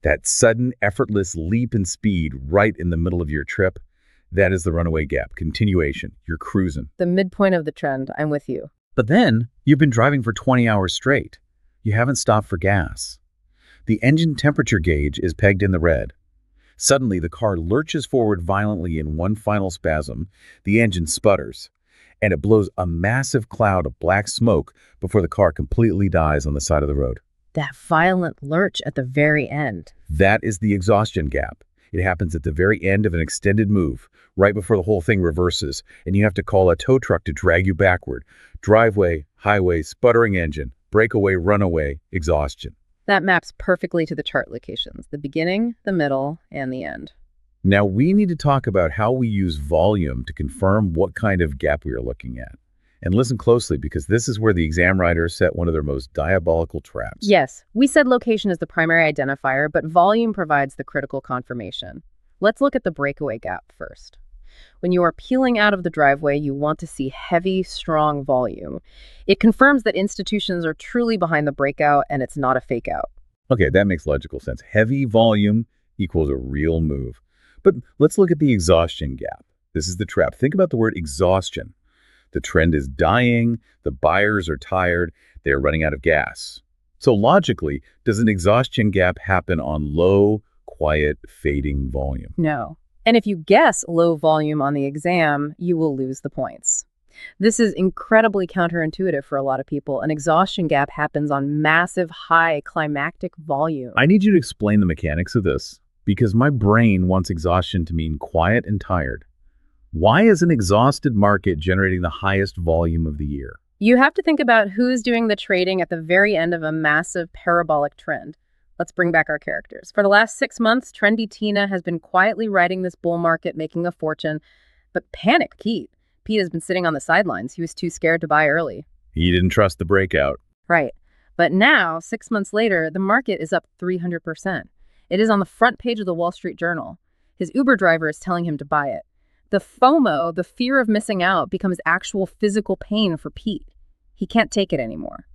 That sudden, effortless leap in speed right in the middle of your trip, that is the runaway gap. Continuation. You're cruising. The midpoint of the trend. I'm with you. But then, you've been driving for twenty hours straight. You haven't stopped for gas. The engine temperature gauge is pegged in the red. Suddenly, the car lurches forward violently in one final spasm. The engine sputters, and it blows a massive cloud of black smoke before the car completely dies on the side of the road. That violent lurch at the very end. That is the exhaustion gap. It happens at the very end of an extended move, right before the whole thing reverses, and you have to call a tow truck to drag you backward. Driveway, highway, sputtering engine, breakaway, runaway, exhaustion. That maps perfectly to the chart locations, the beginning, the middle, and the end. Now we need to talk about how we use volume to confirm what kind of gap we are looking at. And listen closely, because this is where the exam writers set one of their most diabolical traps. Yes, we said location is the primary identifier, but volume provides the critical confirmation. Let's look at the breakaway gap first. When you are peeling out of the driveway, you want to see heavy, strong volume. It confirms that institutions are truly behind the breakout and it's not a fake out. Okay, that makes logical sense. Heavy volume equals a real move. But let's look at the exhaustion gap. This is the trap. Think about the word exhaustion. The trend is dying, the buyers are tired, they're running out of gas. So logically, does an exhaustion gap happen on low, quiet, fading volume? No. And if you guess low volume on the exam, you will lose the points. This is incredibly counterintuitive for a lot of people. An exhaustion gap happens on massive, high, climactic volume. I need you to explain the mechanics of this, because my brain wants exhaustion to mean quiet and tired. Why is an exhausted market generating the highest volume of the year? You have to think about who's doing the trading at the very end of a massive parabolic trend. Let's bring back our characters. For the last six months, Trendy Tina has been quietly riding this bull market, making a fortune. But panic Pete. Pete has been sitting on the sidelines. He was too scared to buy early. He didn't trust the breakout. Right. But now, six months later, the market is up three hundred percent. It is on the front page of the Wall Street Journal. His Uber driver is telling him to buy it. The FOMO, the fear of missing out, becomes actual physical pain for Pete. He can't take it anymore.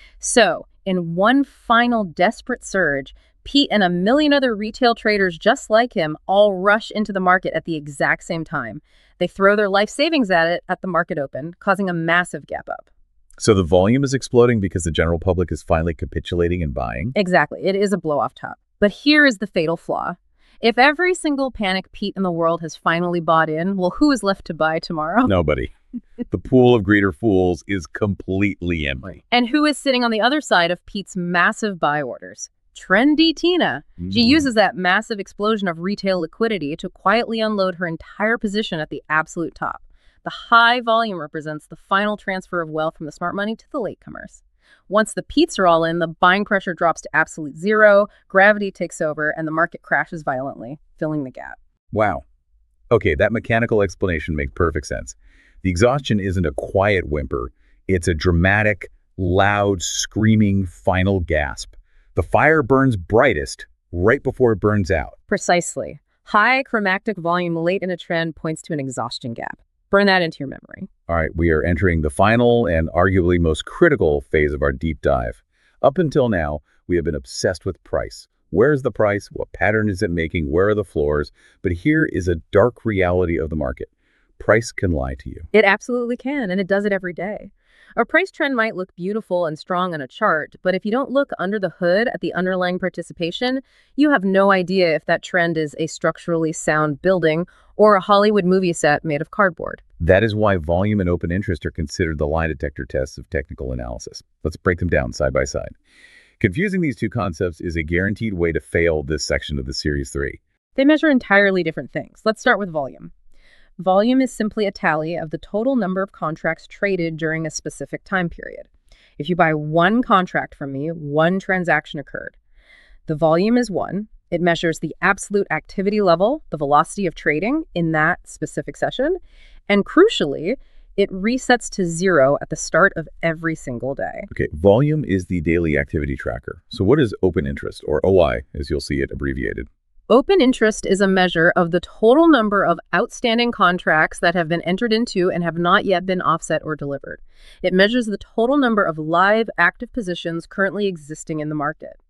So, in one final desperate surge, Pete and a million other retail traders just like him all rush into the market at the exact same time. They throw their life savings at it at the market open, causing a massive gap up. So the volume is exploding because the general public is finally capitulating and buying? Exactly. It is a blow-off top. But here is the fatal flaw. If every single panic Pete in the world has finally bought in, well, who is left to buy tomorrow? Nobody. The pool of greeter fools is completely empty. And who is sitting on the other side of Pete's massive buy orders? Trendy Tina. Mm. She uses that massive explosion of retail liquidity to quietly unload her entire position at the absolute top. The high volume represents the final transfer of wealth from the smart money to the latecomers. Once the Petes are all in, the buying pressure drops to absolute zero, gravity takes over, and the market crashes violently, filling the gap. Wow. Okay, that mechanical explanation makes perfect sense. The exhaustion isn't a quiet whimper. It's a dramatic, loud, screaming final gasp. The fire burns brightest right before it burns out. Precisely. High climactic volume late in a trend points to an exhaustion gap. Burn that into your memory. All right, we are entering the final and arguably most critical phase of our deep dive. Up until now, we have been obsessed with price. Where is the price? What pattern is it making? Where are the floors? But here is a dark reality of the market. Price can lie to you. It absolutely can, and it does it every day. A price trend might look beautiful and strong on a chart, but if you don't look under the hood at the underlying participation, you have no idea if that trend is a structurally sound building or a Hollywood movie set made of cardboard. That is why volume and open interest are considered the lie detector tests of technical analysis. Let's break them down side by side. Confusing these two concepts is a guaranteed way to fail this section of the Series three. They measure entirely different things. Let's start with volume. Volume is simply a tally of the total number of contracts traded during a specific time period. If you buy one contract from me, one transaction occurred. The volume is one. It measures the absolute activity level, the velocity of trading in that specific session. And crucially, it resets to zero at the start of every single day. Okay, volume is the daily activity tracker. So what is open interest, or O I, as you'll see it abbreviated? Open interest is a measure of the total number of outstanding contracts that have been entered into and have not yet been offset or delivered. It measures the total number of live active positions currently existing in the market.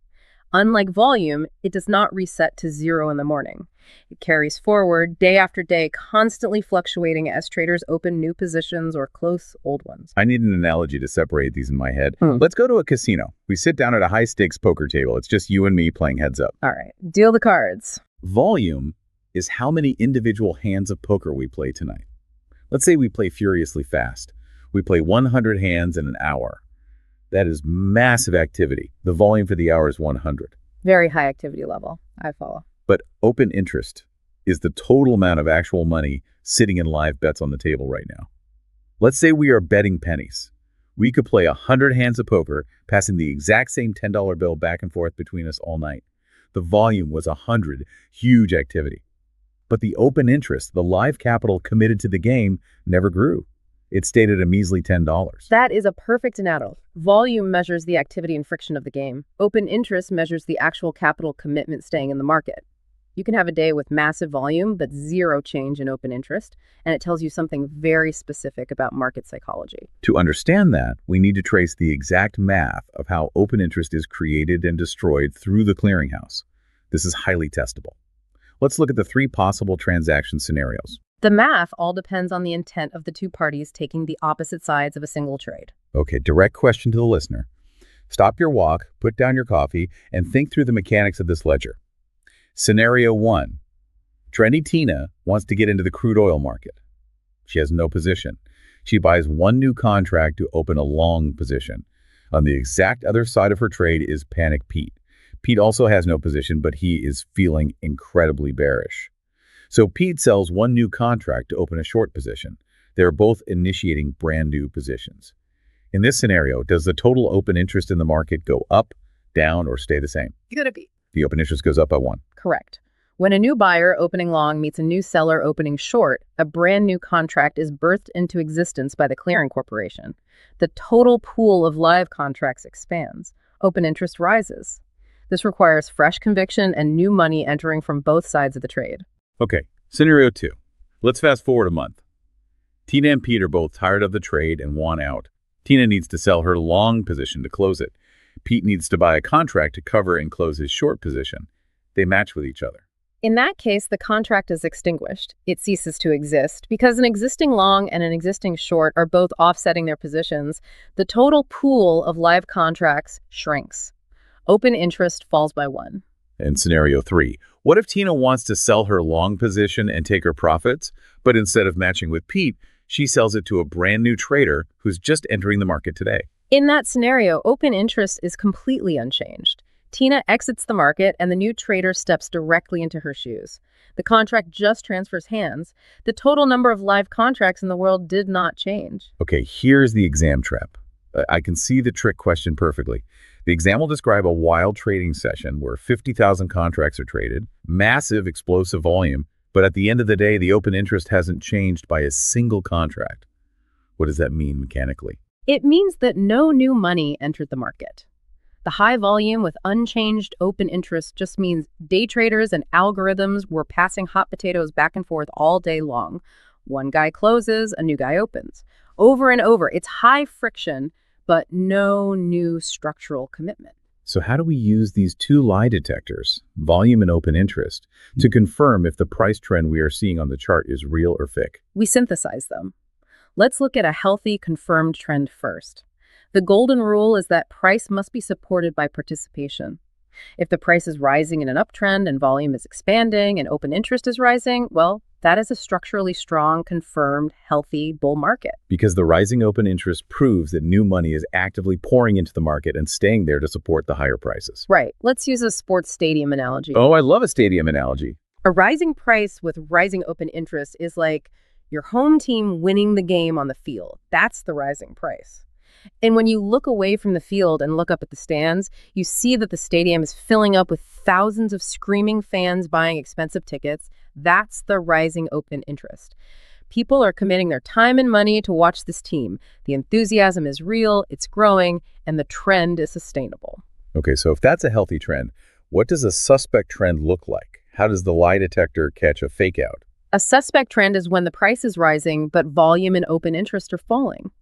Unlike volume, it does not reset to zero in the morning. It carries forward day after day, constantly fluctuating as traders open new positions or close old ones. I need an analogy to separate these in my head. Hmm. Let's go to a casino. We sit down at a high-stakes poker table. It's just you and me playing heads up. All right, deal the cards. Volume is how many individual hands of poker we play tonight. Let's say we play furiously fast. We play one hundred hands in an hour. That is massive activity. The volume for the hour is one hundred. Very high activity level. I follow. But open interest is the total amount of actual money sitting in live bets on the table right now. Let's say we are betting pennies. We could play one hundred hands of poker, passing the exact same ten dollar bill back and forth between us all night. The volume was one hundred, huge activity. But the open interest, the live capital committed to the game, never grew. It stayed at a measly ten dollars. That is a perfect analogy. Volume measures the activity and friction of the game. Open interest measures the actual capital commitment staying in the market. You can have a day with massive volume, but zero change in open interest, and it tells you something very specific about market psychology. To understand that, we need to trace the exact math of how open interest is created and destroyed through the clearinghouse. This is highly testable. Let's look at the three possible transaction scenarios. The math all depends on the intent of the two parties taking the opposite sides of a single trade. Okay, direct question to the listener. Stop your walk, put down your coffee, and think through the mechanics of this ledger. Scenario one. Trendy Tina wants to get into the crude oil market. She has no position. She buys one new contract to open a long position. On the exact other side of her trade is Panic Pete. Pete also has no position, but he is feeling incredibly bearish. So Pete sells one new contract to open a short position. They're both initiating brand new positions. In this scenario, does the total open interest in the market go up, down, or stay the same? You gotta be. The open interest goes up by one. Correct. When a new buyer opening long meets a new seller opening short, a brand new contract is birthed into existence by the clearing corporation. The total pool of live contracts expands. Open interest rises. This requires fresh conviction and new money entering from both sides of the trade. Okay, scenario two. Let's fast forward a month. Tina and Pete are both tired of the trade and want out. Tina needs to sell her long position to close it. Pete needs to buy a contract to cover and close his short position. They match with each other. In that case, the contract is extinguished. It ceases to exist because an existing long and an existing short are both offsetting their positions. The total pool of live contracts shrinks. Open interest falls by one. In scenario three, what if Tina wants to sell her long position and take her profits, but instead of matching with Pete, she sells it to a brand new trader who's just entering the market today? In that scenario, open interest is completely unchanged. Tina exits the market and the new trader steps directly into her shoes. The contract just transfers hands. The total number of live contracts in the world did not change. Okay, here's the exam trap. Uh, I can see the trick question perfectly. The exam will describe a wild trading session where fifty thousand contracts are traded, massive explosive volume, but at the end of the day, the open interest hasn't changed by a single contract. What does that mean mechanically? It means that no new money entered the market. The high volume with unchanged open interest just means day traders and algorithms were passing hot potatoes back and forth all day long. One guy closes, a new guy opens. Over and over, it's high friction, but no new structural commitment. So how do we use these two lie detectors, volume and open interest, to confirm if the price trend we are seeing on the chart is real or fake? We synthesize them. Let's look at a healthy, confirmed trend first. The golden rule is that price must be supported by participation. If the price is rising in an uptrend and volume is expanding and open interest is rising, well, that is a structurally strong, confirmed, healthy bull market. Because the rising open interest proves that new money is actively pouring into the market and staying there to support the higher prices. Right. Let's use a sports stadium analogy. Oh, I love a stadium analogy. A rising price with rising open interest is like your home team winning the game on the field. That's the rising price. And when you look away from the field and look up at the stands, you see that the stadium is filling up with thousands of screaming fans buying expensive tickets. That's the rising open interest. People are committing their time and money to watch this team. The enthusiasm is real, it's growing, and the trend is sustainable. Okay, so if that's a healthy trend, what does a suspect trend look like? How does the lie detector catch a fake out? A suspect trend is when the price is rising, but volume and open interest are falling.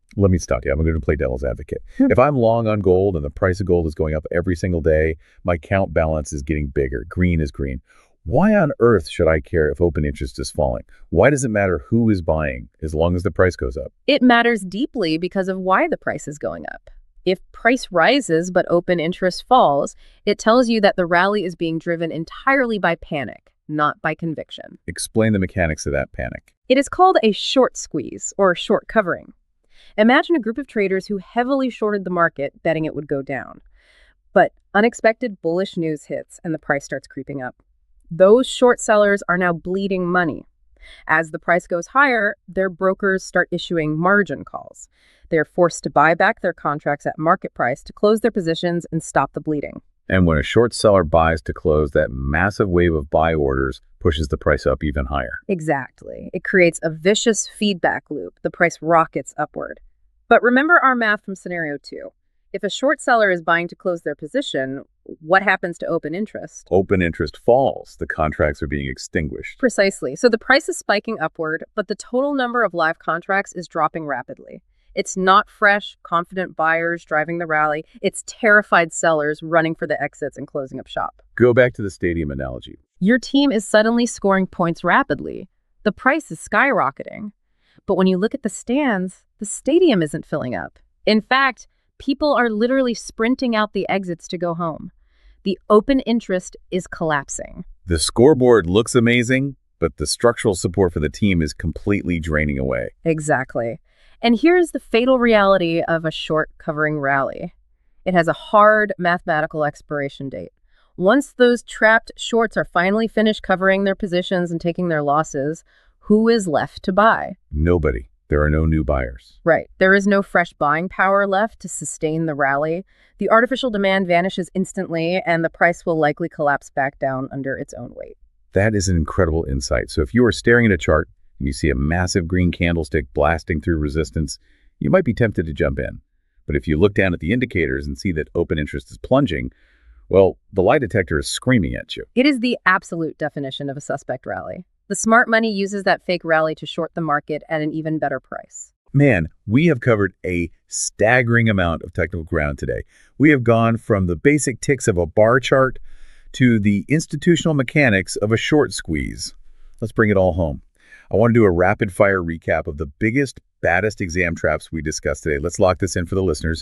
Let me stop you. I'm going to play devil's advocate. Hmm. If I'm long on gold and the price of gold is going up every single day, my count balance is getting bigger. Green is green. Why on earth should I care if open interest is falling? Why does it matter who is buying as long as the price goes up? It matters deeply because of why the price is going up. If price rises but open interest falls, it tells you that the rally is being driven entirely by panic, not by conviction. Explain the mechanics of that panic. It is called a short squeeze or short covering. Imagine a group of traders who heavily shorted the market, betting it would go down. But unexpected bullish news hits and the price starts creeping up. Those short sellers are now bleeding money. As the price goes higher, their brokers start issuing margin calls. They're forced to buy back their contracts at market price to close their positions and stop the bleeding. And when a short seller buys to close, that massive wave of buy orders pushes the price up even higher. Exactly. It creates a vicious feedback loop. The price rockets upward. But remember our math from scenario two. If a short seller is buying to close their position, what happens to open interest? Open interest falls. The contracts are being extinguished. Precisely. So the price is spiking upward, but the total number of live contracts is dropping rapidly. It's not fresh, confident buyers driving the rally. It's terrified sellers running for the exits and closing up shop. Go back to the stadium analogy. Your team is suddenly scoring points rapidly. The price is skyrocketing. But when you look at the stands, the stadium isn't filling up. In fact, people are literally sprinting out the exits to go home. The open interest is collapsing. The scoreboard looks amazing, but the structural support for the team is completely draining away. Exactly. And here's the fatal reality of a short covering rally. It has a hard mathematical expiration date. Once those trapped shorts are finally finished covering their positions and taking their losses, who is left to buy? Nobody. There are no new buyers. Right. There is no fresh buying power left to sustain the rally. The artificial demand vanishes instantly, and the price will likely collapse back down under its own weight. That is an incredible insight. So if you are staring at a chart and you see a massive green candlestick blasting through resistance, you might be tempted to jump in. But if you look down at the indicators and see that open interest is plunging, well, the lie detector is screaming at you. It is the absolute definition of a suspect rally. The smart money uses that fake rally to short the market at an even better price. Man, we have covered a staggering amount of technical ground today. We have gone from the basic ticks of a bar chart to the institutional mechanics of a short squeeze. Let's bring it all home. I want to do a rapid-fire recap of the biggest, baddest exam traps we discussed today. Let's lock this in for the listeners.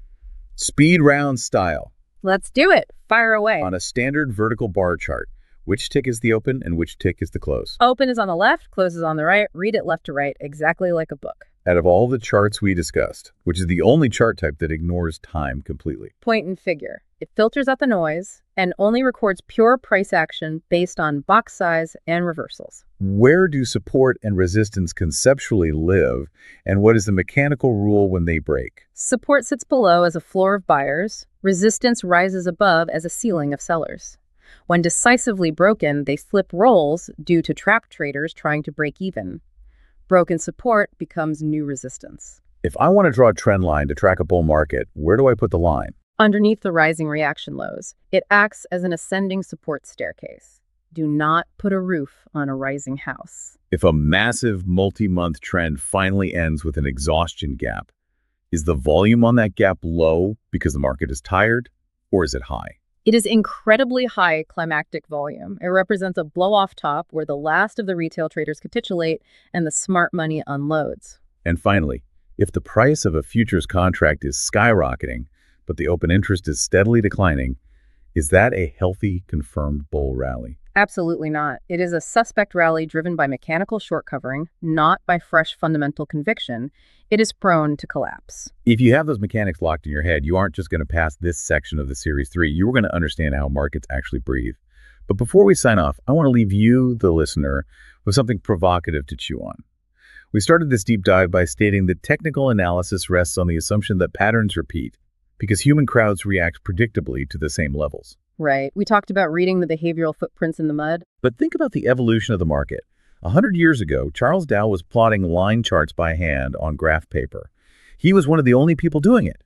Speed round style. Let's do it. Fire away. On a standard vertical bar chart, which tick is the open and which tick is the close? Open is on the left, close is on the right. Read it left to right, exactly like a book. Out of all the charts we discussed, which is the only chart type that ignores time completely. Point and figure. It filters out the noise and only records pure price action based on box size and reversals. Where do support and resistance conceptually live, and what is the mechanical rule when they break? Support sits below as a floor of buyers. Resistance rises above as a ceiling of sellers. When decisively broken, they flip roles due to trap traders trying to break even. Broken support becomes new resistance. If I want to draw a trend line to track a bull market, where do I put the line? Underneath the rising reaction lows, it acts as an ascending support staircase. Do not put a roof on a rising house. If a massive multi-month trend finally ends with an exhaustion gap, is the volume on that gap low because the market is tired, or is it high? It is incredibly high climactic volume. It represents a blow-off top where the last of the retail traders capitulate and the smart money unloads. And finally, if the price of a futures contract is skyrocketing, but the open interest is steadily declining, is that a healthy, confirmed bull rally? Absolutely not. It is a suspect rally driven by mechanical short covering, not by fresh fundamental conviction. It is prone to collapse. If you have those mechanics locked in your head, you aren't just going to pass this section of the Series three. You're going to understand how markets actually breathe. But before we sign off, I want to leave you, the listener, with something provocative to chew on. We started this deep dive by stating that technical analysis rests on the assumption that patterns repeat, because human crowds react predictably to the same levels. Right. We talked about reading the behavioral footprints in the mud. But think about the evolution of the market. A hundred years ago, Charles Dow was plotting line charts by hand on graph paper. He was one of the only people doing it.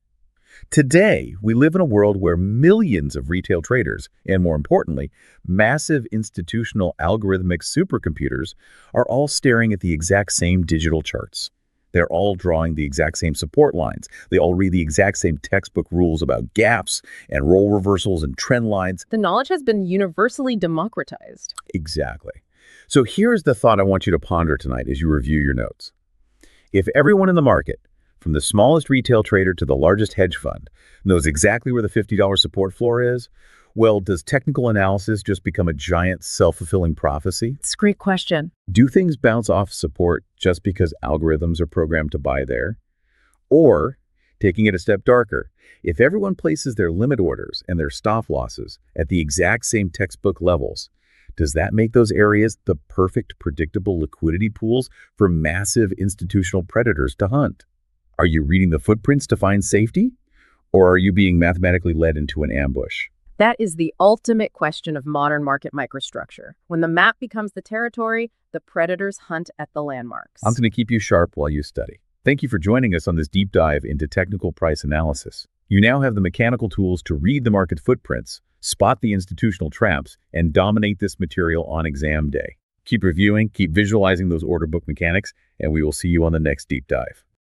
Today, we live in a world where millions of retail traders, and more importantly, massive institutional algorithmic supercomputers, are all staring at the exact same digital charts. They're all drawing the exact same support lines. They all read the exact same textbook rules about gaps and role reversals and trend lines. The knowledge has been universally democratized. Exactly. So here's the thought I want you to ponder tonight as you review your notes. If everyone in the market, from the smallest retail trader to the largest hedge fund, knows exactly where the fifty dollar support floor is, well, does technical analysis just become a giant self-fulfilling prophecy? It's a great question. Do things bounce off support just because algorithms are programmed to buy there? Or, taking it a step darker, if everyone places their limit orders and their stop losses at the exact same textbook levels, does that make those areas the perfect predictable liquidity pools for massive institutional predators to hunt? Are you reading the footprints to find safety? Or are you being mathematically led into an ambush? That is the ultimate question of modern market microstructure. When the map becomes the territory, the predators hunt at the landmarks. I'm going to keep you sharp while you study. Thank you for joining us on this deep dive into technical price analysis. You now have the mechanical tools to read the market footprints, spot the institutional traps, and dominate this material on exam day. Keep reviewing, keep visualizing those order book mechanics, and we will see you on the next deep dive.